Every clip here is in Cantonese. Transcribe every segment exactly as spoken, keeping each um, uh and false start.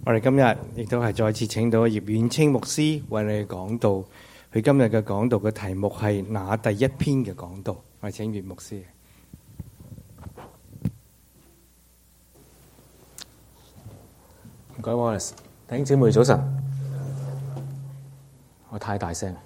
我哋今日亦都係再次請到葉遠清牧師為你哋講道。佢今日嘅講道嘅題目係那第一篇嘅講道。我哋請葉牧師。 唔該 Wallace， 弟兄姊妹早晨。我太大聲，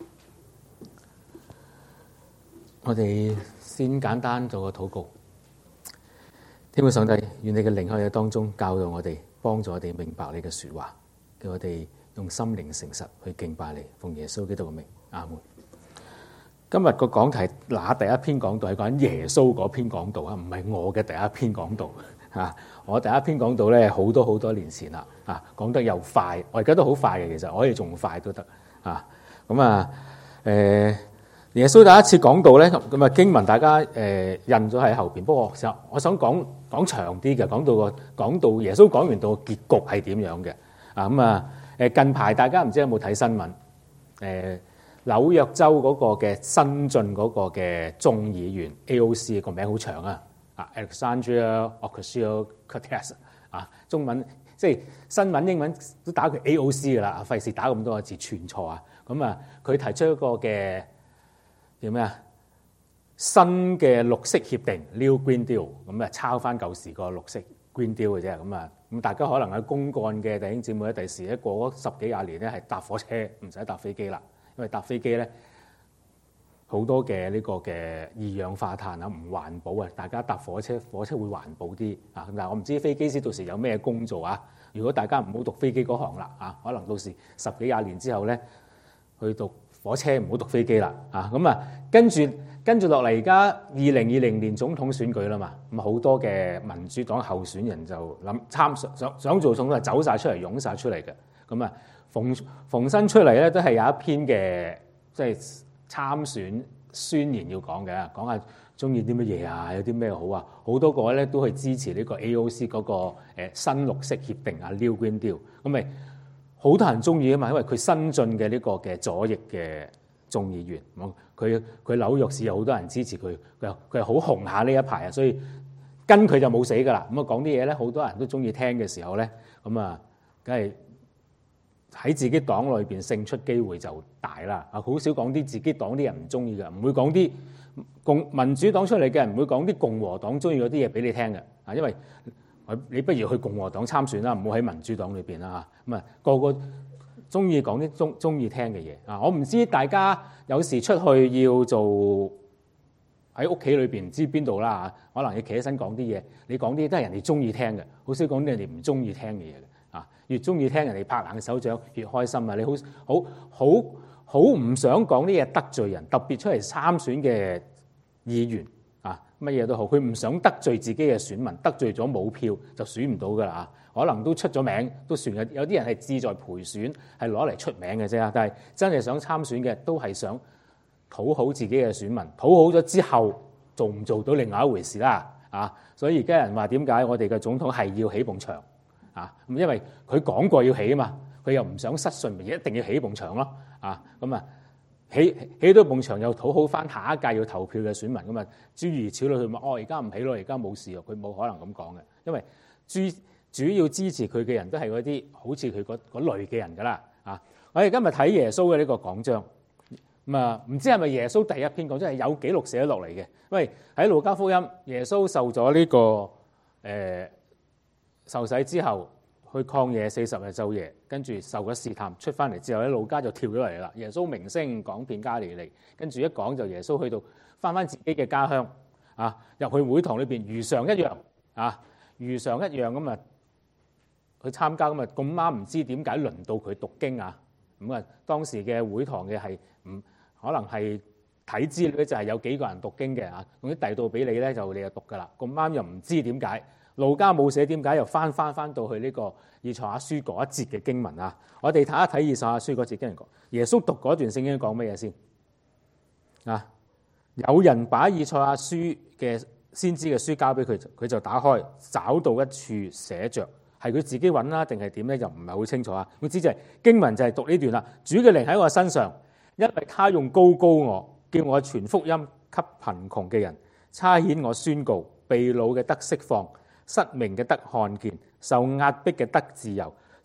我哋先簡單做個禱告。天父上帝，願你嘅靈喺當中教導我哋，幫助我哋明白你嘅說話，叫我哋用心靈誠實去敬拜你，奉耶穌基督嘅名，阿門。今日個講題那第一篇講道係講緊耶穌嗰篇講道啊，唔係我嘅第一篇講道啊。我第一篇講道咧好多好多年前啦，啊，講得又快，我而家都好快嘅，其實我可以仲快都得啊。咁啊，誒、呃。耶穌第一次講道咧，咁啊經文大家誒、呃、印咗喺後邊。不過我想我想講講長啲嘅，講到個講到耶穌講完到個結局係點樣嘅啊？咁啊誒近排大家唔知有冇睇新聞？誒、呃、紐約州嗰個嘅新晉嗰個嘅眾議員 A O C 個名好長啊，啊 Alexandria Ocasio-Cortez 啊，中文即係新聞英文都打佢 A O C 噶啦，費事打咁多個字串錯啊。咁啊佢提出一個嘅叫咩啊？新嘅綠色協定 New Green Deal， 咁啊抄翻舊時個綠色 Green Deal 嘅啫。咁啊，咁大家可能喺公幹嘅弟兄姊妹咧，第時咧過咗十幾廿年咧，係搭火車唔使搭飛機啦，因為搭飛機咧好多嘅呢個嘅二氧化碳啊，唔環保啊。大家搭火車，火車會環保啲啊。但係我唔知飛機師到時有咩工做啊。如果大家唔好讀飛機嗰行啦啊，可能到時十幾廿年之後咧去讀火車，唔好讀飛機啦，啊咁啊，跟住跟住落嚟，而家二零二零年總統選舉啦嘛，咁好多嘅民主黨候選人就諗參想想做總統，走晒出嚟，湧晒出嚟嘅，咁啊逢逢新出嚟咧，都係有一篇嘅即係參選宣言要講嘅，講下中意啲乜嘢啊，有啲咩好啊，好多個咧都去支持呢個 A O C 嗰個誒新綠色協定啊 New Green Deal， 咁咪。好多人中意啊嘛，因為佢新進嘅呢個嘅左翼嘅眾議員，佢佢紐約市有好多人支持佢，佢佢係好紅下呢一排啊，所以跟佢就冇死噶啦。咁啊講啲嘢咧，好多人都中意聽嘅時候咧，咁啊，梗係喺自己黨裏邊勝出機會就大啦。啊，好少講啲自己黨啲人唔中意嘅，唔會講啲共民主黨出嚟嘅人，唔會講啲共和黨中意嗰啲嘢俾你聽嘅。啊，因為你不如去共和黨參選啦，唔好喺民主黨裏邊啦嚇。咁啊，個個中意講啲中中意聽嘅嘢啊！我唔知大家有時出去要做喺屋企裏邊唔知邊度啦嚇，可能你企起身講啲嘢，你講啲都係人哋中意聽嘅，好少講啲人哋唔中意聽嘅嘢嘅啊！越中意聽人哋拍冷手掌，越開心啊！你好好好好唔想講啲嘢得罪人，特別出嚟參選嘅議員。乜嘢都好，佢唔想得罪自己嘅選民，得罪咗冇票就選唔到噶啦。可能都出咗名，都算有有啲人係志在陪選，係攞嚟出名嘅啫。但係真係想參選嘅，都係想討好自己嘅選民。討好咗之後，做唔做到另外一回事啦。啊，所以而家人話點解我哋嘅總統係要起埲牆啊？咁因為佢講過要起啊嘛，佢又唔想失信，咪一定要起埲牆咯。啊，咁啊。起起到埲牆又討好翻下一屆要投票嘅選民咁啊，諸如此類。佢話：哦，而家唔起咯，而家冇事咯。佢冇可能咁講嘅，因為主主要支持佢嘅人都係嗰啲好似佢嗰嗰類嘅人噶啦。啊，我哋今日睇耶穌嘅呢個講章咁啊，唔知係咪耶穌第一篇講章係有記錄寫落嚟嘅？因為喺路加福音，耶穌受咗呢、這個誒、呃、受洗之後。去曠野四十日晝夜，跟住受咗試探，出翻嚟之後咧，路加就跳咗嚟啦。耶穌名聲講遍加利利，跟住一講就耶穌去到翻翻自己嘅家鄉啊，入去會堂裏邊如常一樣啊，如常一樣咁啊去參加咁啊，咁啱唔知點解輪到佢讀經啊，咁啊當時嘅會堂嘅係唔可能係睇資料就係有幾個人讀經嘅啊，總之遞到俾你咧就你就讀噶啦，咁啱又唔知點解。路加冇寫點解，又翻翻翻到去呢個以賽亞書嗰一節嘅經文啊！我哋睇一睇以賽亞書嗰節經文講，耶穌讀嗰段聖經講乜嘢先啊？有人把以賽亞書嘅先知嘅書交俾佢，佢就打開，找到一處寫着，係佢自己揾啦，定係點咧？就唔係好清楚啊！總之就係經文就係讀呢段啦。主嘅靈喺我身上，因為他用膏膏我，叫我傳福音給貧窮嘅人，差遣我宣告被擄嘅得釋放。失明嘅得看見，受壓迫嘅得自由，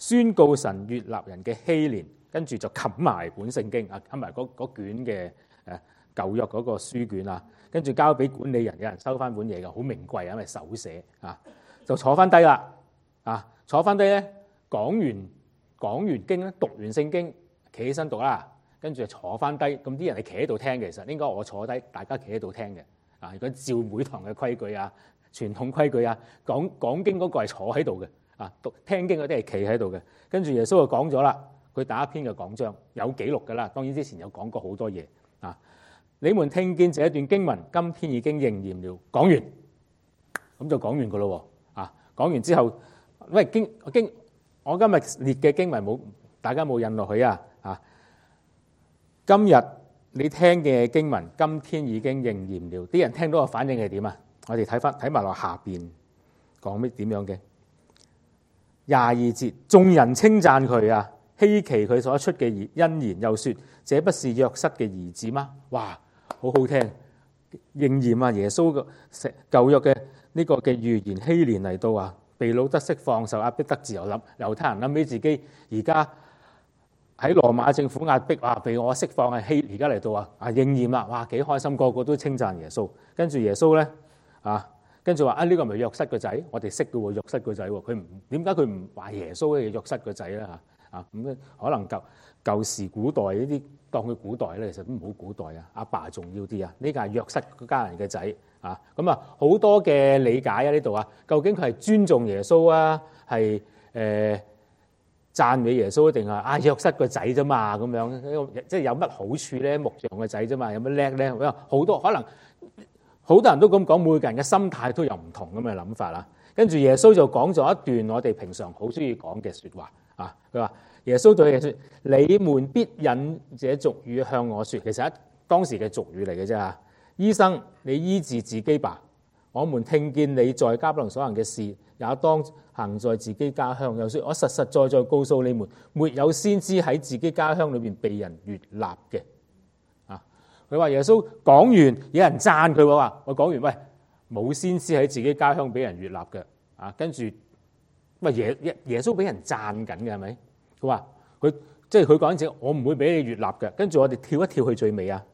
宣告神悅納人嘅禧年，跟住就冚埋本聖經啊，冚埋嗰卷嘅誒舊約嗰個書卷啊，跟住交俾管理人，有人收翻本嘢嘅，好名貴啊，因為手寫啊，就坐翻低啦啊，坐翻低咧，講完講完經咧，讀完聖經，企起身讀啦，跟住就坐翻低，咁啲人係企喺度聽嘅，其實應該我坐低，大家企喺度聽嘅啊。如果照每堂嘅規矩啊、傳統規矩啊，講講經嗰個係坐喺度嘅啊，讀聽經嗰啲係企喺度嘅。跟住耶穌就講咗啦，佢打一篇嘅講章，有記錄㗎啦。當然之前有講過好多嘢啊。你們聽見這一段經文，今天已經應驗了。講完，咁就講完㗎咯喎啊！講完之後，喂經經，我今日列嘅經文冇，大家冇印落去啊啊！今日你聽嘅經文，今天已經應驗了。啲人聽到個反應係點啊？我哋睇翻睇埋落下邊講咩點樣嘅廿二節，眾人稱讚佢啊，希奇佢所出嘅恩言，又說：這不是約瑟嘅兒子嗎？哇，好好聽，應驗啊！耶穌嘅舊約嘅呢個嘅預言，禧年嚟到啊，被擄得釋放，受壓迫得自由。諗猶太人諗起自己而家喺羅馬政府壓迫啊，被我釋放係禧，而家嚟到啊啊應驗啦！哇，幾開心，個個都稱讚耶穌。跟住耶穌咧啊，跟住話啊呢個咪約瑟個仔，我哋識嘅喎，約瑟個仔喎，佢唔點解佢唔話耶穌嘅約瑟個仔咧嚇啊？咁可能舊舊時古代呢啲當佢古代咧，其實都唔好古代啊，阿爸重要啲啊。呢個係約瑟嗰家人嘅仔啊，咁啊好多嘅理解啊呢度啊，究竟佢係尊重耶穌啊，係誒？呃讚美耶穌定係啊約瑟個仔啫嘛咁樣，即係有乜好處咧？木匠個仔啫嘛，有乜叻咧？好多可能好多人都咁講，每個人嘅心態都有唔同咁嘅諗法啦。跟住耶穌就講咗一段我哋平常好中意講嘅説話啊。佢話耶穌對佢説：你們必引這俗語向我説。其實係當時嘅俗語嚟嘅啫嚇。醫生，你醫治自己吧。我們聽見你在迦百農所行嘅事，也當行在自己家鄉。又說：我實實在在告訴你們，沒有先知喺自己家鄉裏邊被人悅納嘅。啊，佢話耶穌講完，有人讚佢話：我講完，喂，冇先知喺自己家鄉俾人悅納嘅。啊，跟住喂耶耶耶穌俾人讚緊嘅係咪？佢話佢即係佢講緊，我唔會俾你悅納嘅。跟住我哋跳一跳去最尾啊！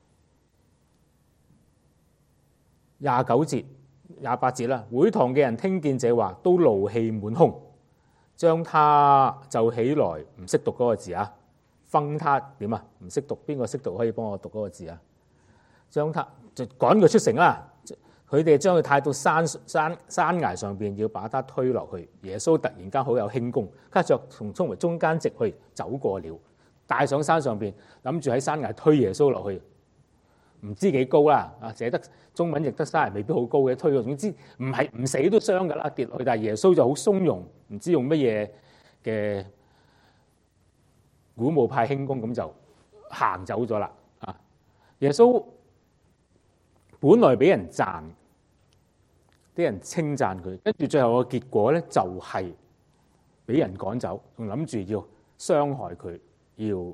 廿九節、廿八節啦，會堂嘅人聽見這話，都怒氣滿胸，將他就起來，唔識讀嗰個字啊，分他點啊？唔識讀，邊個識讀可以幫我讀嗰個字啊？將他就趕佢出城啦。佢哋將佢帶到山山山崖上邊，要把他推落去。耶穌突然間好有輕功，跟住從衝回中間直去，走過了，帶上山上邊，諗住喺山崖推耶穌落去。唔知幾高啦，啊，寫得中文譯得山崖未必好高嘅，推到總之唔係唔死都傷㗎啦，跌落去。但係耶穌就好鬆容，唔知用乜嘢嘅古武派輕功咁就行走咗啦。啊，耶穌本來俾人讚，啲人稱讚佢，跟住最後個結果咧就係俾人趕走，仲諗住要傷害佢，要。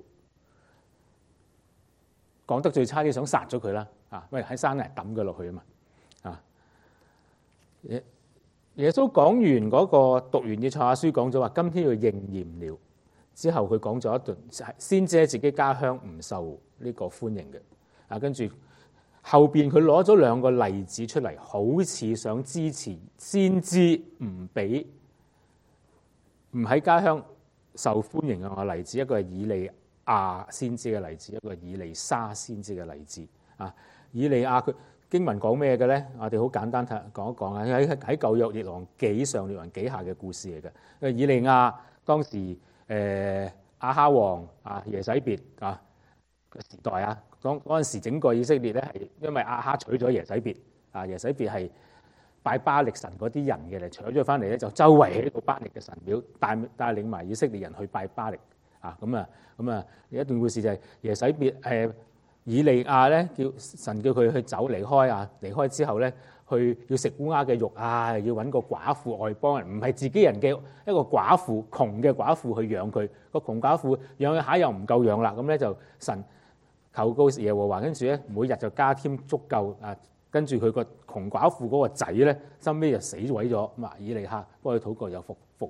講得最差啲，想殺咗佢啦！啊，喂，喺山崖抌佢落去啊嘛！啊，耶耶穌講完嗰、那個讀完以賽亞書講咗話，今天要應驗了。之後佢講咗一段，先知喺自己家鄉唔受呢個歡迎嘅。啊，跟住後邊佢攞咗兩個例子出嚟，好似想支持先知唔俾唔喺家鄉受歡迎嘅個例子，一個係以利亞先知嘅例子，一個以利沙先知嘅例子啊。以利亞佢經文講咩嘅咧？我哋好簡單睇講一講啊。喺喺舊約列王紀上列王紀下嘅故事嚟嘅。以利亞當時誒、呃、亞哈王啊耶洗別啊嘅時代啊，嗰嗰陣時整個以色列咧係因為亞哈娶咗耶洗別啊，耶洗別係拜巴力神嗰啲人嘅嚟，娶咗翻嚟咧就周圍喺度巴力嘅神廟，帶帶領埋以色列人去拜巴力。啊，咁啊，咁啊，有一段故事就係耶洗別誒以利亞咧，叫神叫佢去走離開啊，離開之後咧，去要食烏鴉嘅肉啊，要揾個寡婦外邦人，唔係自己人嘅一個寡婦，窮嘅寡婦去養佢。個窮寡婦養下又唔夠養啦，咁咧就神求告耶和華，跟住咧每日就加添足夠啊，跟住佢個窮寡婦嗰個仔咧，收尾就死毀咗，咁啊以利亞幫佢禱告又復復活。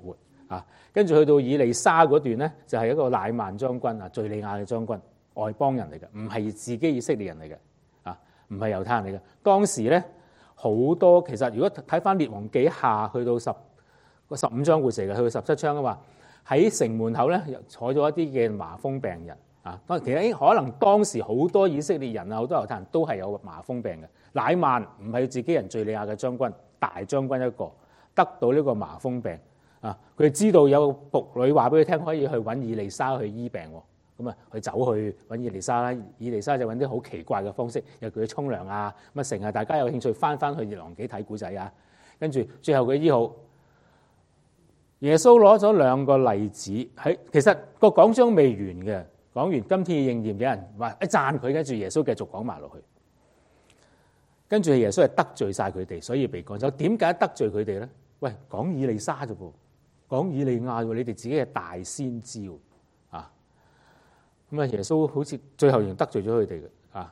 啊。跟住去到以利沙嗰段咧，就係、是、一個乃縵將軍啊，敍利亞嘅將軍，外邦人嚟嘅，唔係自己以色列人嚟嘅啊，唔係猶太人嚟嘅。當時咧好多其實如果睇翻列王紀下去到十個十五章故事嚟嘅，去到十七章嘅話，喺城門口咧坐咗一啲嘅麻風病人啊。當其實可能當時好多以色列人啊，好多猶太人都係有麻風病嘅。乃縵唔係自己人，敍利亞嘅將軍，大將軍一個得到呢個麻風病。啊！佢知道有僕女話俾佢聽，可以去揾以利沙去醫病喎。咁啊，佢走去揾以利沙啦。以利沙就揾啲好奇怪嘅方式，又叫佢沖涼啊，乜成啊！大家有興趣翻翻去列王紀睇古仔啊。跟住最後佢醫好。耶穌攞咗兩個例子喺，其實個講章未完嘅，講完今天嘅應驗，有人話一讚佢，跟住耶穌繼續講埋落去。跟住耶穌係得罪晒佢哋，所以被趕走。點解得罪佢哋咧？喂，講以利沙啫噃。講以利亞喎，你哋自己係大先知喎，啊，咁啊耶穌好似最後仍得罪咗佢哋嘅，啊，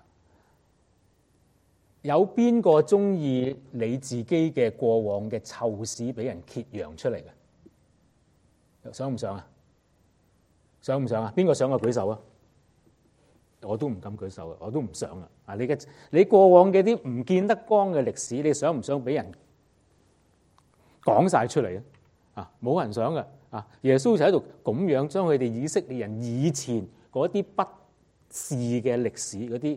有邊個中意你自己嘅過往嘅臭屎俾人揭揚出嚟嘅？想唔想啊？想唔想啊？邊個想我舉手啊？我都唔敢舉手啊，我都唔想啊！啊，你嘅你過往嘅啲唔見得光嘅歷史，你想唔想俾人講晒出嚟啊？啊！冇人想嘅啊！耶穌就喺度咁樣將佢哋以色列人以前嗰啲不是嘅歷史，嗰啲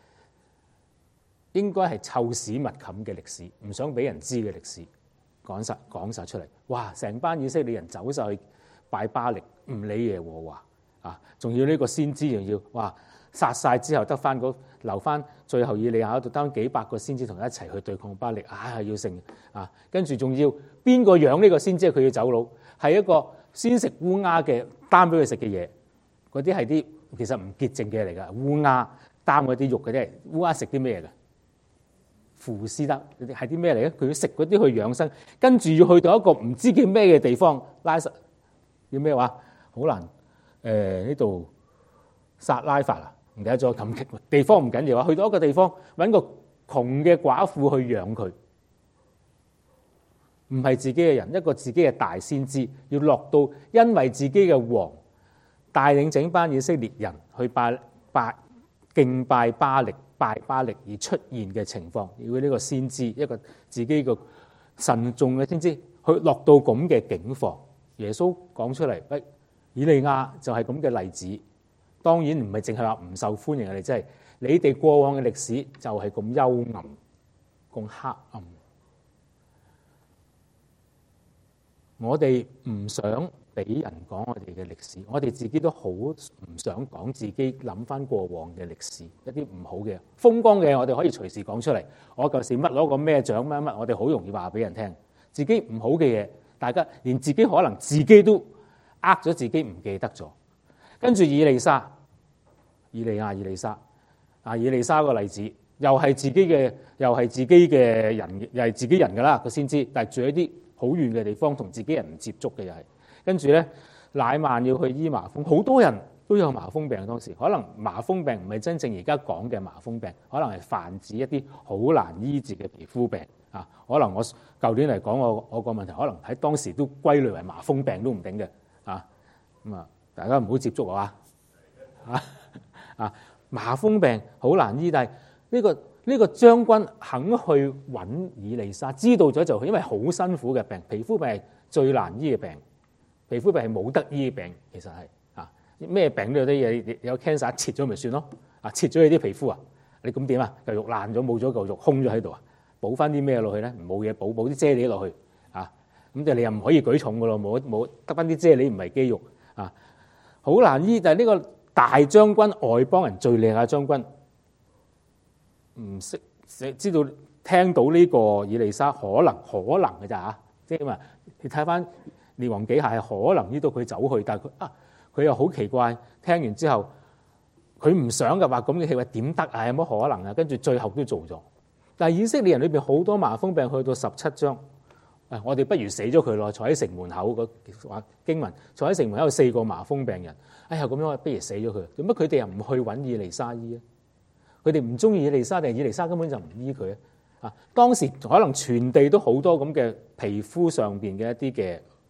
應該係臭屎密冚嘅歷史，唔想俾人知嘅歷史，講晒講晒出嚟。哇！成班以色列人走晒去拜巴力，唔理耶和華啊！仲要呢個先知，仲要哇殺晒之後得翻嗰留翻最後以利亞度，當幾百個先知同佢一齊去對抗巴力，啊係要勝啊！跟住仲要邊個養呢個先知？佢要走佬，係一個先食烏鴉嘅擔俾佢食嘅嘢，嗰啲係啲其實唔潔淨嘅嚟㗎。烏鴉擔嗰啲肉嘅啫，烏鴉食啲咩嘅？腐屍得係啲咩嚟咧？佢要食嗰啲去養生，跟住要去到一個唔知叫咩嘅地方，拉實叫咩話？好難誒呢度撒拉法啊！唔記得咗咁地方唔緊要啊，去到一個地方揾個窮嘅寡婦去養佢，唔係自己嘅人，一個自己嘅大先知要落到，因為自己嘅王帶領整班以色列人去拜拜敬拜巴力、拜巴力而出現嘅情況，如果呢個先知一個自己個慎重嘅先知去落到咁嘅境況，耶穌講出嚟，喂，以利亞就係咁嘅例子。當然唔係淨係話唔受歡迎嘅，你真係你哋過往嘅歷史就係咁幽暗、咁黑暗。我哋唔想俾人講我哋嘅歷史，我哋自己都好唔想講自己諗翻過往嘅歷史，一啲唔好嘅風光嘅，我哋可以隨時講出嚟。我舊時乜攞個咩獎乜乜，我哋好容易話俾人聽。自己唔好嘅嘢，大家連自己可能自己都呃咗自己，唔記得咗。跟住以利沙、以利亞、以利沙啊，以利沙個例子又係自己嘅，又係自己嘅人，又係自己人噶啦，佢先知。但係住喺啲好遠嘅地方，同自己人唔接觸嘅又係。跟住咧，乃縵要去醫麻風，好多人都有麻風病。當時可能麻風病唔係真正而家講嘅麻風病，可能係泛指一啲好難醫治嘅皮膚病啊。可能我舊年嚟講，我我個問題可能喺當時都歸類為麻風病都唔定嘅啊。咁啊。大家唔好接觸我啊！啊啊，麻風病好難醫，但係呢個呢個將軍肯去揾以利沙，知道咗就因為好辛苦嘅病，皮膚病係最難醫嘅病，皮膚病係冇得醫嘅病，其實係啊，咩病都有啲嘢，有 cancer 切咗咪算咯，啊切咗你啲皮膚啊，你咁點啊？嚿肉爛咗，冇咗嚿肉空咗喺度啊，補翻啲咩落去咧？冇嘢補，補啲啫喱落去啊，咁就你又唔可以舉重噶咯，冇冇得翻啲啫喱，唔係肌肉啊。好難醫，但係呢個大將軍外邦人敍利亞將軍唔識知道聽到呢個以利沙可能可能嘅咋嚇，即係話你睇翻列王紀下係可能呢度佢走去，但係佢啊佢又好奇怪，聽完之後佢唔想嘅話咁嘅氣話點得啊？有乜可能啊？跟住最後都做咗。但係以色列人裏邊好多麻風病，去到十七章。我哋不如死咗佢咯！坐喺城門口個話經文，坐喺城門口有四個麻風病人。哎呀，咁樣不如死咗佢。做乜佢哋又唔去揾以利沙醫啊？佢哋唔中意以利沙定係以利沙根本就唔醫佢啊？啊！當時可能全地都好多咁嘅皮膚上邊嘅一啲嘅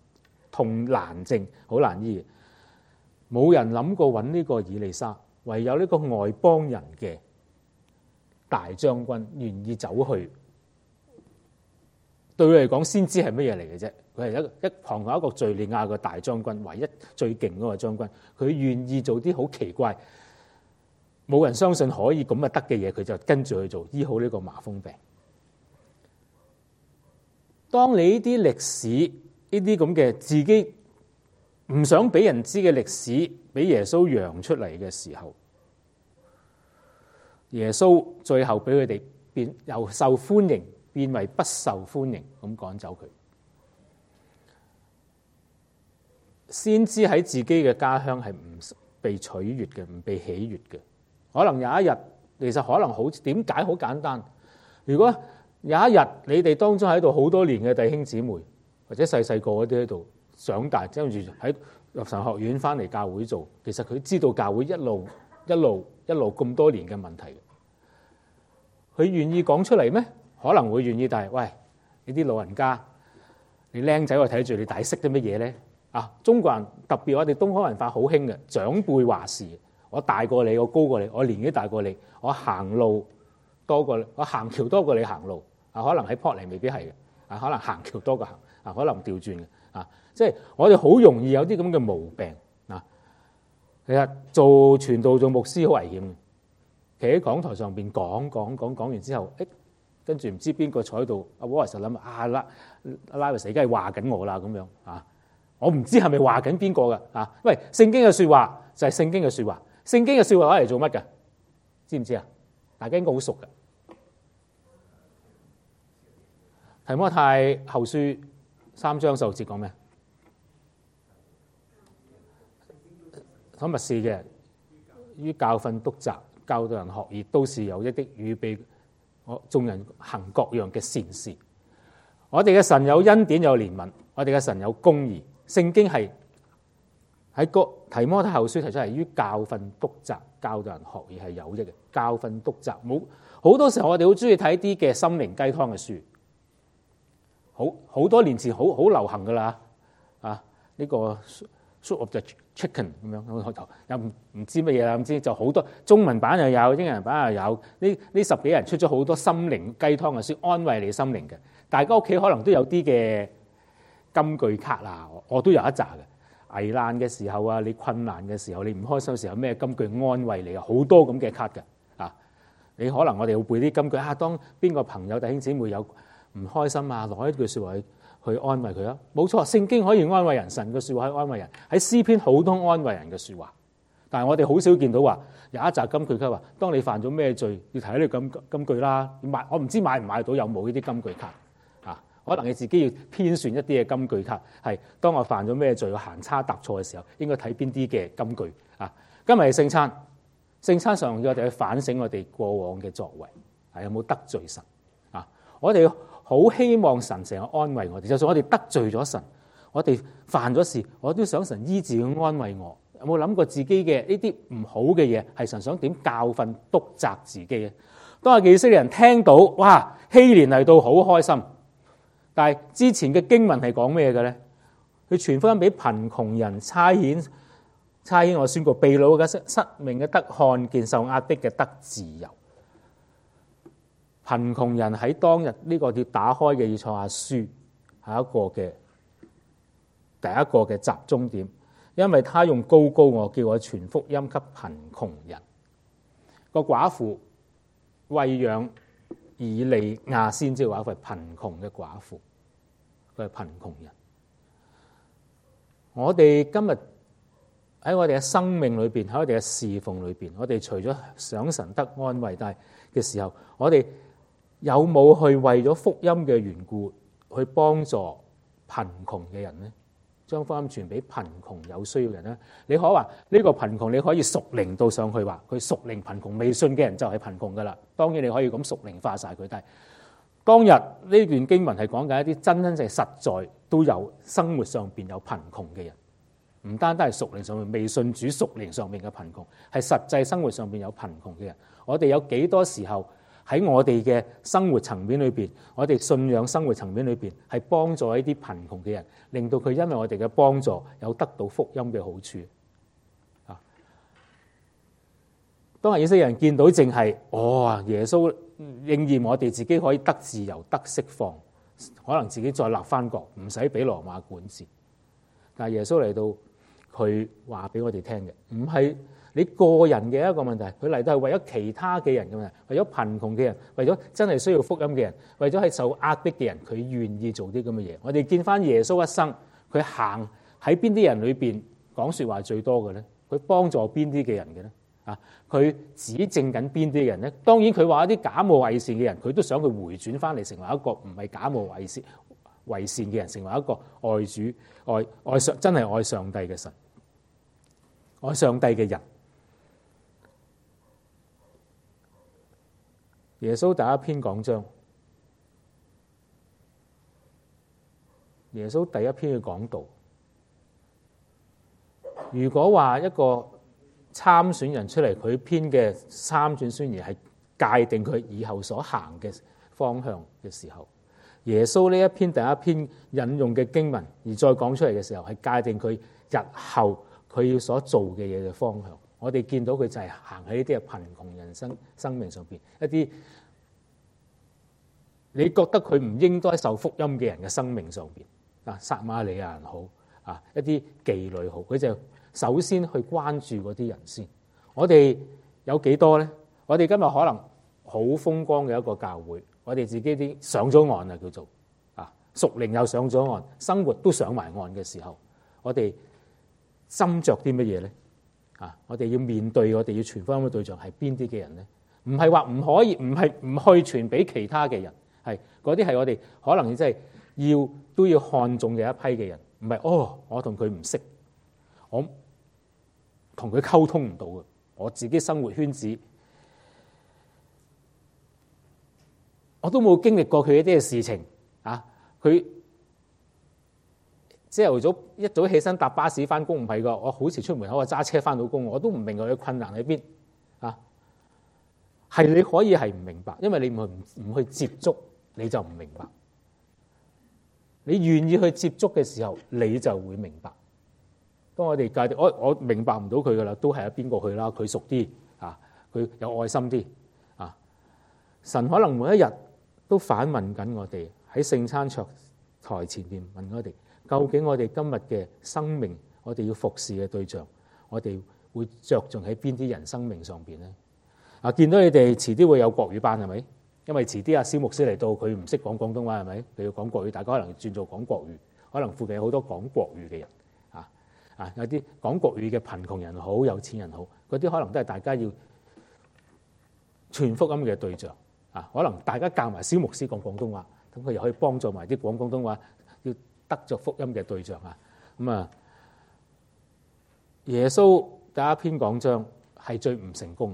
痛難症，好難醫。冇人諗過揾呢個以利沙，唯有呢個外邦人嘅大將軍願意走去。對佢嚟講，先知係乜嘢嚟嘅啫？佢係一一旁有一個敘利亞嘅大將軍，唯一最勁嗰個將軍。佢願意做啲好奇怪，冇人相信可以咁啊得嘅嘢，佢就跟住去做，醫好呢個麻風病。當你呢啲歷史，呢啲咁嘅自己唔想俾人知嘅歷史，俾耶穌揚出嚟嘅時候，耶穌最後俾佢哋變由受歡迎變為不受歡迎，咁趕走佢。先知喺自己嘅家鄉係唔被取悅嘅，唔被喜悅嘅。可能有一日，其實可能好點解好簡單。如果有一日你哋當中喺度好多年嘅弟兄姊妹，或者細細個嗰啲喺度長大，跟住喺入神學院翻嚟教會做，其實佢知道教會一路一路一路咁多年嘅問題，佢願意講出嚟咩？可能會願意，但係喂，你啲老人家，你僆仔我睇住你，大識啲乜嘢咧？啊，中國人特別我哋東方文化好興嘅，長輩話事。我大過你，我高過你，我年紀大過你，我行路多過你，我行橋多過你行路。啊，可能喺坡嚟未必係嘅，啊，可能行橋多過行，啊，可能調轉嘅，啊，即係我哋好容易有啲咁嘅毛病。啊，其實做傳道做牧師好危險嘅，企喺講台上邊講講講講完之後，誒，跟住唔知邊個坐喺度，阿 Wallace 就諗啊，拉拉佢死梗係話緊我啦咁樣啊，我唔知係咪話緊邊個㗎啊？喂，聖經嘅説話就係聖經嘅説話，聖經嘅説話攞嚟做乜㗎？知唔知啊？大家應該好熟㗎。提摩太後書三章十六節講咩？所默示嘅於教訓督責教導人學義，都是有益的，預備我眾人行各樣嘅善事。我哋嘅神有恩典有憐憫，我哋嘅神有公義。聖經係喺個提摩太後書提出係於教訓督責教導人學義係有益嘅。教訓督責冇好多時候我哋好中意睇啲嘅心靈雞湯嘅書。好好多年前好好流行噶啦，啊呢、這個 Soup of the Chicken 咁樣，又唔唔知乜嘢啦，唔知就好多中文版又有，英文版又有，呢呢十幾人出咗好多心靈雞湯嘅書，安慰你心靈嘅。大家屋企可能都有啲嘅金句卡啊，我都有一紮嘅。危難嘅時候啊，你困難嘅時候，你唔開心嘅時候，咩金句安慰你啊？好多咁嘅卡嘅啊！你可能我哋會背啲金句啊，當邊個朋友弟兄姊妹有唔開心啊，攞一句説話去去安慰佢啊！冇錯，聖經可以安慰人，神嘅説話可以安慰人。喺詩篇好多安慰人嘅説話，但係我哋好少見到話有一集金句卡話，當你犯咗咩罪，要睇呢個金金句啦。買我唔知買唔買到有冇呢啲金句卡啊？可能你自己要編選一啲嘅金句卡，係當我犯咗咩罪，我行差踏錯嘅時候，應該睇邊啲嘅金句啊？今日係聖餐，聖餐上要我哋去反省我哋過往嘅作為，係有冇得罪神啊？我哋好希望神成日安慰我哋，就算我哋得罪咗神，我哋犯咗事，我都想神醫治去安慰我。有冇諗過自己嘅呢啲唔好嘅嘢，係神想點教訓督責自己嘅？當阿以色列人聽到，哇，希連嚟到好開心，但係之前嘅經文係講咩嘅咧？佢傳福音俾貧窮人，差遣差遣我宣告，被擄嘅失明嘅得看見，受壓迫嘅得自由。貧窮人喺當日呢個要打開嘅以賽亞書係一個嘅第一個嘅集中點，因為他用高高我叫我傳福音給貧窮人。個寡婦餵養以利亞先知嘅寡婦係貧窮嘅寡婦，佢係貧窮人。我哋今日喺我哋嘅生命裏邊，喺我哋嘅侍奉裏邊，我哋除咗想神得安慰，但係嘅時候，我哋有冇去為咗福音嘅緣故去幫助貧窮嘅人呢？將福音傳俾貧窮有需要嘅人呢？你可話呢個貧窮你可以屬靈到上去，話佢屬靈貧窮，未信嘅人就係貧窮噶啦。當然你可以咁屬靈化晒佢，但係當日呢段經文係講緊一啲真真正實在都有生活上邊有貧窮嘅人，唔單單係屬靈上面未信主屬靈上面嘅貧窮，係實際生活上邊有貧窮嘅人。我哋有幾多時候喺我哋嘅生活層面裏邊，我哋信仰生活層面裏邊，係幫助一啲貧窮嘅人，令到佢因為我哋嘅幫助有得到福音嘅好處。啊！當日以色列人見到淨係哦，耶穌應驗我哋自己可以得自由、得釋放，可能自己再立翻國，唔使俾羅馬管治。但係耶穌嚟到，佢話俾我哋聽嘅，唔係你個人嘅一個問題，佢嚟到係為咗其他嘅人嘅問題，為咗貧窮嘅人，為咗真係需要福音嘅人，為咗係受壓迫嘅人，佢願意做啲咁嘅嘢。我哋見翻耶穌一生，佢行喺邊啲人裏邊講說話最多嘅咧？佢幫助邊啲嘅人嘅咧？啊，佢指正緊邊啲嘅人咧？當然佢話一啲假冒偽善嘅人，佢都想佢回轉翻嚟，成為一個唔係假冒偽善偽善嘅人，成為一個愛主愛愛上真係愛上帝嘅神，愛上帝嘅人。耶穌第一篇講章，耶穌第一篇嘅講道。如果話一個參選人出嚟，佢編嘅參選宣言係界定佢以後所行嘅方向嘅時候，耶穌呢一篇第一篇引用嘅經文而再講出嚟嘅時候，係界定佢日後佢要所做嘅嘢嘅方向。我哋見到佢就係行喺呢啲嘅貧窮人生生命上邊，一啲你覺得佢唔應該受福音嘅人嘅生命上邊，啊，撒瑪利亞人好，啊，一啲妓女好，佢就首先去關注嗰啲人先。我哋有幾多咧？我哋今日可能好風光嘅一個教會，我哋自己啲上咗岸啊，叫做啊，屬靈又上咗岸，生活都上埋岸嘅時候，我哋斟酌啲乜嘢咧？啊！我哋要面對我哋要傳福音嘅對象係邊啲嘅人咧？唔係話唔可以，唔係唔去傳俾其他嘅人，係嗰啲係我哋可能真係要都要看重嘅一批嘅人。唔係哦，我同佢唔識，我同佢溝通唔到嘅，我自己生活圈子我都冇經歷過佢一啲嘅事情啊！佢朝頭早一早起身搭巴士翻工唔係噶，我好似出門口我揸車翻到工，我都唔明佢嘅困難喺邊啊！係你可以係唔明白，因為你唔去唔去接觸，你就唔明白。你願意去接觸嘅時候，你就會明白。當我哋界定，我我明白唔到佢噶啦，都係喺邊個去啦？佢熟啲啊，佢有愛心啲啊。神可能每一日都反問緊我哋，喺聖餐桌台前邊問我哋。究竟我哋今日嘅生命，我哋要服侍嘅對象，我哋會着重喺邊啲人生命上邊咧？啊，見到你哋遲啲會有國語班係咪？因為遲啲阿蕭牧師嚟到，佢唔識講廣東話係咪？佢要講國語，大家可能轉做講國語，可能附近有好多講國語嘅人啊啊，有啲講國語嘅貧窮人好，有錢人好，嗰啲可能都係大家要傳福音嘅對象啊。可能大家教埋蕭牧師講廣東話，咁佢又可以幫助埋啲講廣東話要得着福音嘅對象啊，咁啊，耶穌第一篇講章係最唔成功，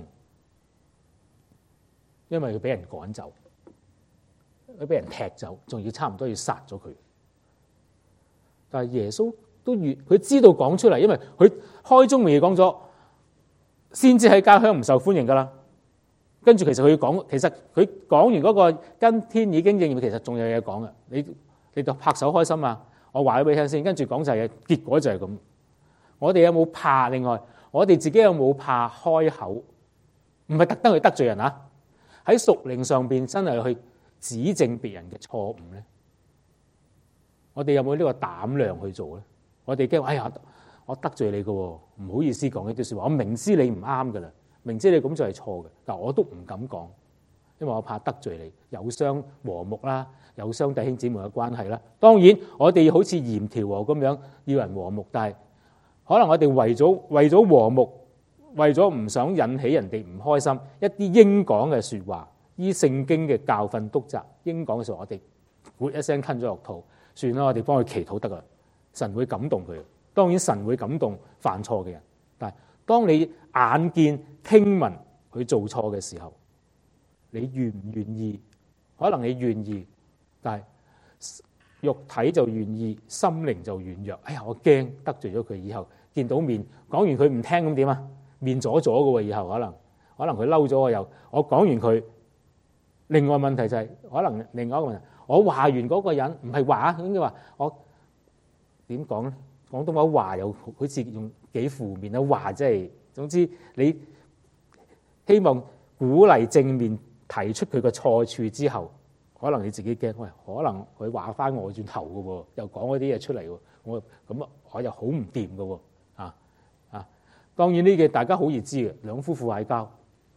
因為佢俾人趕走，佢俾人踢走，仲要差唔多要殺咗佢。但係耶穌都越佢知道講出嚟，因為佢開宗明義講咗，先知喺家鄉唔受歡迎噶啦。跟住其實佢講，其實佢講完嗰個跟天已經應驗，其實仲有嘢講嘅。你你就拍手開心啊！我話咗俾你聽先，跟住講就係結果就係咁。我哋有冇怕？另外，我哋自己有冇怕開口？唔係特登去得罪人啊！喺屬靈上邊真係去指正別人嘅錯誤咧。我哋有冇呢個膽量去做咧？我哋驚哎呀，我得罪你嘅，唔好意思講呢啲説話。我明知你唔啱嘅啦，明知你咁就係錯嘅，但我都唔敢講。因為我怕得罪你，有傷和睦啦，有傷弟兄姊妹嘅關係啦。當然，我哋好似鹽調和咁樣要人和睦，但係可能我哋為咗為咗和睦，為咗唔想引起人哋唔開心，一啲應講嘅説話，依聖經嘅教訓督責，應講嘅時候，我哋活一聲吞咗落肚，算啦，我哋幫佢祈禱得啦。神會感動佢，當然神會感動犯錯嘅人。但係當你眼見聽聞佢做錯嘅時候，你願唔願意？可能你願意，但係肉體就願意，心靈就軟弱。哎呀，我驚得罪咗佢，以後見到面講完佢唔聽咁點啊？面阻阻嘅喎，以後可能可能佢嬲咗我又，我講完佢另外問題就係、是、可能另外一個問題，我話完嗰個人唔係話，應該話我點講咧？廣東話話又好似用幾負面啊，話即係總之你希望鼓勵正面提出佢個錯處之後，可能你自己驚，喂，可能佢話翻我轉頭嘅喎，又講嗰啲嘢出嚟喎，我咁啊我又好唔掂嘅喎，啊啊！當然呢嘅大家好易知嘅，兩夫婦嗌交。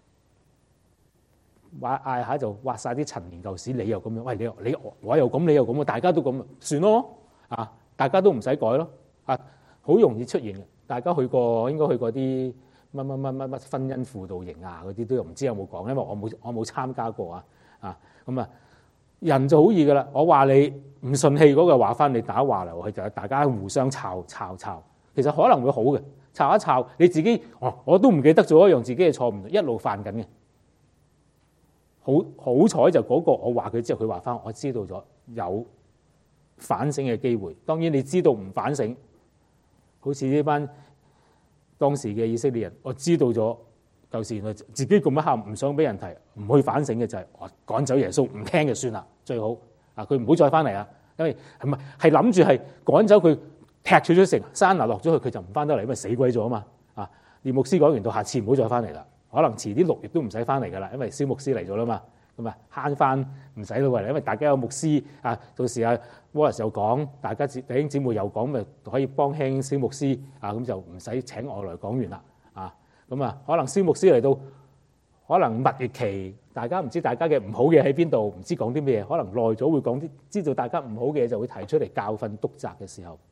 話嗌下就挖晒啲陳年舊屎，你又咁樣，喂，你又你我又咁，你又咁，大家都咁，算咯啊！大家都唔使改咯啊，好容易出現嘅。大家去過應該去過啲乜乜乜乜乜婚姻輔導營啊嗰啲都唔知有冇講，因為我冇我冇參加過啊啊咁啊，人就好易噶啦。我話你唔順氣嗰個話翻你打話嚟去，就係大家互相吵吵吵，其實可能會好嘅，吵一吵你自己哦，我都唔記得咗一樣自己嘅錯誤，一路犯緊嘅。好好彩就嗰個我話佢之後，佢話翻我知道咗，有反省嘅機會。當然你知道唔反省，好似呢班當時嘅以色列人，我知道咗舊時原來自己咁一喊唔想俾人提，唔去反省嘅就係我趕走耶穌，唔聽就算啦，最好啊佢唔好再翻嚟啊，因為係咪係諗住係趕走佢，踢佢出城，山拿落咗去，佢就唔翻得嚟，因為死鬼咗啊嘛啊！連牧師講完到下次唔好再翻嚟啦。可能遲啲六月都唔使翻嚟噶啦，因為蕭牧師嚟咗啦嘛，咁啊慳翻唔使咯喎，因為大家有牧師啊，到時啊 Wallace 又講，大家弟兄姊妹又講，咪可以幫輕蕭牧師啊，咁就唔使請我來講完啦啊，咁啊可能蕭牧師嚟到，可能蜜月期，大家唔知大家嘅唔好嘅喺邊度，唔知講啲咩嘢，可能耐咗會講啲，知道大家唔好嘅嘢就會提出嚟教訓督責嘅時候，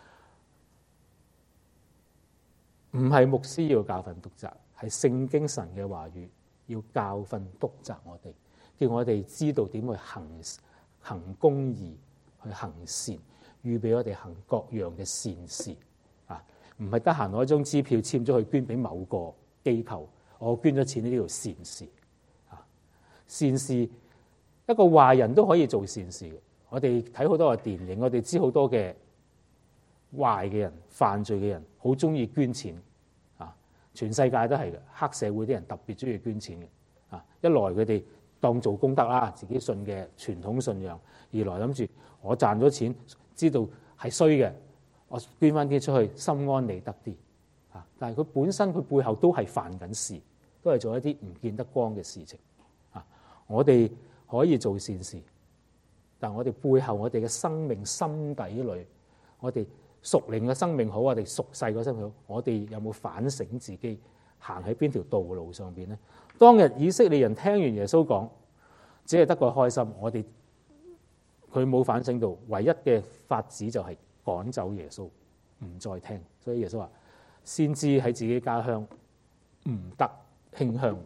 唔係牧師要教訓督責。係聖經神嘅話語，要教訓督責我哋，叫我哋知道點去行行公義，去行善，預備我哋行各樣嘅善事啊！唔係得閒攞張支票簽咗去捐俾某個機構，我捐咗錢呢條善事啊！善事一個壞人都可以做善事嘅。我哋睇好多個電影，我哋知好多嘅壞嘅人、犯罪嘅人，好中意捐錢。全世界都係嘅，黑社會啲人特別中意捐錢嘅，啊！一來佢哋當做功德啦，自己信嘅傳統信仰；二來諗住我賺咗錢，知道係衰嘅，我捐翻啲出去，心安理得啲，啊！但係佢本身佢背後都係犯緊事，都係做一啲唔見得光嘅事情，啊！我哋可以做善事，但我哋背後我哋嘅生命心底裏，我哋。屬靈嘅生命好，我哋屬世嘅生命好，我哋有冇反省自己行喺邊條道路上邊咧？當日以色列人聽完耶穌講，只係得個開心，我哋佢冇反省到，唯一嘅法子就係趕走耶穌，唔再聽。所以耶穌話：先知喺自己家鄉唔得馨香。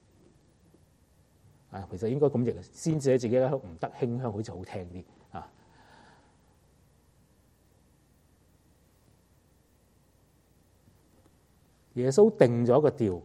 啊，其實應該咁譯，先知喺自己家鄉唔得馨香，好似好聽啲啊。耶穌定咗個調，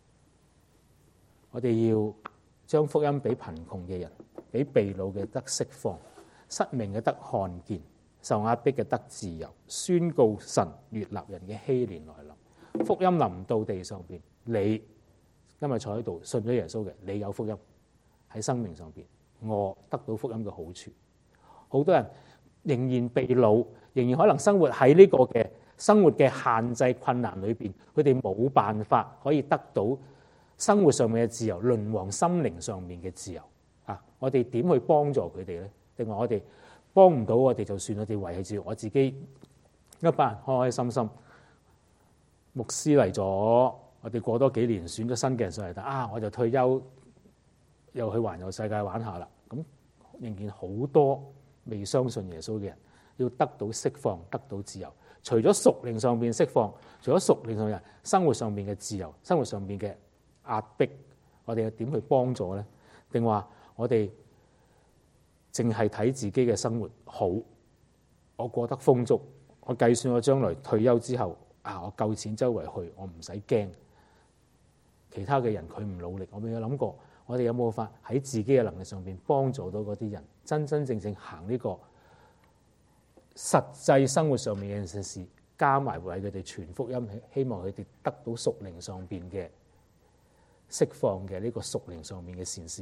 我哋要將福音俾貧窮嘅人，俾被擄嘅得釋放，失明嘅得看見，受壓迫嘅得自由，宣告神悅納人嘅禧年來臨。福音臨到地上邊，你今日坐喺度信咗耶穌嘅，你有福音喺生命上邊，我得到福音嘅好處。好多人仍然被擄，仍然可能生活喺呢個嘅。生活嘅限制困難裏邊，佢哋冇辦法可以得到生活上面嘅自由，淪亡心靈上面嘅自由啊！我哋點去幫助佢哋咧？定話我哋幫唔到我哋就算，我哋維係住我自己一班人開開心心。牧師嚟咗，我哋過多幾年選咗新嘅人上嚟，但啊，我就退休，又去環遊世界玩下啦。咁仍然好多未相信耶穌嘅人，要得到釋放，得到自由。除咗屬靈上面釋放，除咗屬靈上面生活上面嘅自由，生活上面嘅壓迫，我哋又點去幫助咧？定話我哋淨係睇自己嘅生活好，我過得豐足，我計算我將來退休之後啊，我夠錢周圍去，我唔使驚。其他嘅人佢唔努力，我未有諗過，我哋有冇法喺自己嘅能力上邊幫助到嗰啲人，真真正正行呢個實際生活上面嘅事，加埋為佢哋傳福音，希望佢哋得到屬靈上邊嘅釋放嘅呢個屬靈上面嘅善事咧。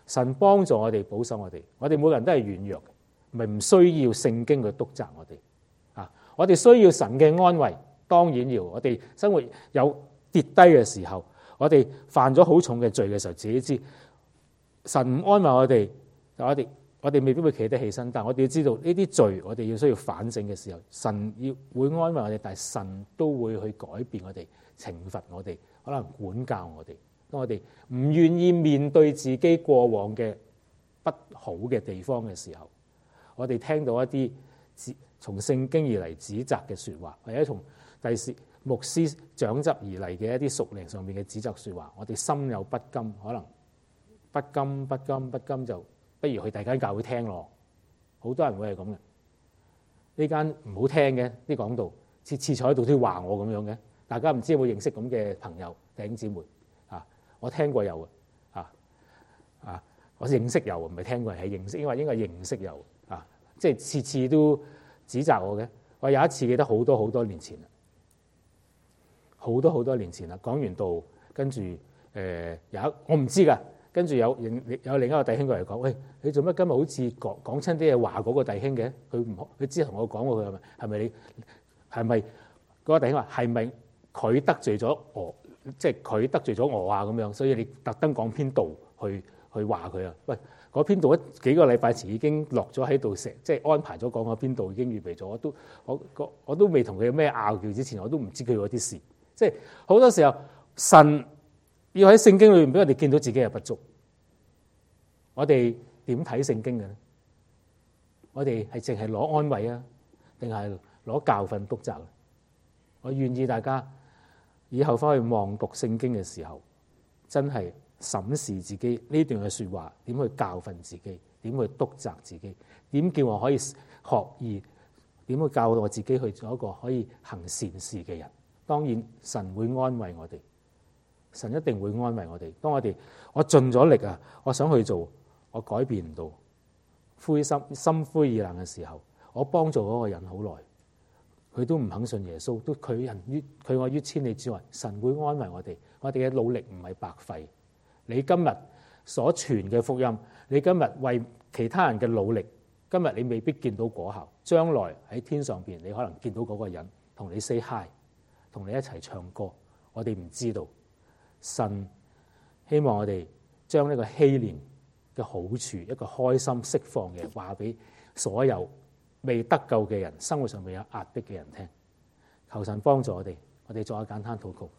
神幫助我哋，保守我哋。我哋每個人都係軟弱嘅，唔係唔需要聖經去督責我哋啊！我哋需要神嘅安慰，當然要。我哋生活有跌低嘅時候，我哋犯咗好重嘅罪嘅時候，自己知神唔安慰我哋，我哋我哋未必會企得起身。但係我哋要知道呢啲罪，我哋要需要反省嘅時候，神要會安慰我哋，但係神都會去改變我哋，懲罰我哋，可能管教我哋。當我哋唔願意面對自己過往嘅不好嘅地方嘅時候，我哋聽到一啲從聖經而嚟指責嘅說話，或者從第時牧師長執而嚟嘅一啲屬靈上面嘅指責說話，我哋心有不甘，可能不甘不甘不甘，就不如去第二間教會聽咯。好多人會係咁嘅，呢間唔好聽嘅啲講道，次次坐喺度都要話我咁樣嘅。大家唔知有冇認識咁嘅朋友弟兄姊妹啊？我聽過有啊啊，我認識有，唔係聽過係認識，因為應該係認識有啊，即係次次都指責我嘅。我有一次記得好多好多年前啦，好多好多年前啦，講完道跟住誒有一我唔知㗎，跟住有有另一個弟兄過嚟講，喂，你做乜今日好似講講親啲嘢話嗰個弟兄嘅？佢唔佢之前同我講過，佢係咪係咪你係咪嗰個弟兄話係咪佢得罪咗我？即係佢得罪咗我啊咁樣，所以你特登講篇道去去話佢啊？喂，嗰篇道一幾個禮拜前已經落咗喺度食，即係安排咗講嗰篇道已經預備咗，我都我我我都未同佢有咩拗撬之前，我都唔知佢嗰啲事。即係好多時候，神要喺聖經裏面俾我哋見到自己嘅不足，我哋點睇聖經嘅咧？我哋係淨係攞安慰啊，定係攞教訓督責？我願意大家以後翻去望讀聖經嘅時候，真係審視自己呢段嘅說話，點去教訓自己，點去督責自己，點叫我可以學義，點去教我自己去做一個可以行善事嘅人。當然神會安慰我哋，神一定會安慰我哋。當我哋我盡咗力啊，我想去做，我改變唔到，灰心心灰意冷嘅時候，我幫助嗰個人好耐，佢都唔肯信耶穌，都拒人於拒我於千里之外。神會安慰我哋，我哋嘅努力唔係白費。你今日所傳嘅福音，你今日為其他人嘅努力，今日你未必見到果效，將來喺天上邊你可能見到嗰個人同你 say hi， 同你一齊唱歌，我哋唔知道。神希望我哋將呢個禧年嘅好處，一個開心釋放嘅話俾所有未得救嘅人，生活上面有壓迫嘅人聽。求神幫助我哋，我哋做下簡單禱告。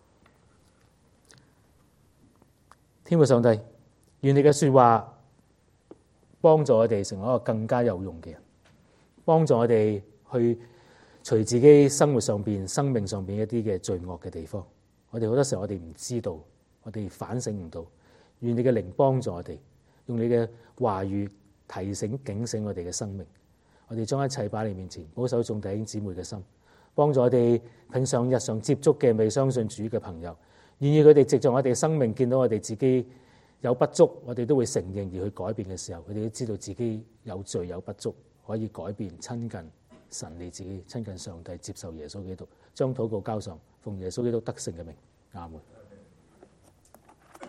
天父上帝，願你嘅說話幫助我哋成為一個更加有用嘅人，幫助我哋去除自己生活上邊、生命上邊一啲嘅罪惡嘅地方。我哋好多時候我哋唔知道，我哋反省唔到。願你嘅靈幫助我哋，用你嘅話語提醒、警醒我哋嘅生命。我哋將一切擺喺你面前，保守眾弟兄姊妹嘅心，幫助我哋平常日常接觸嘅未相信主嘅朋友。願意佢哋藉着我哋嘅生命見到我哋自己有不足，我哋都會承認而去改變嘅時候，佢哋都知道自己有罪有不足，可以改變，親近神你自己，親近上帝，接受耶穌基督，將禱告交上，奉耶穌基督得勝嘅名，阿門。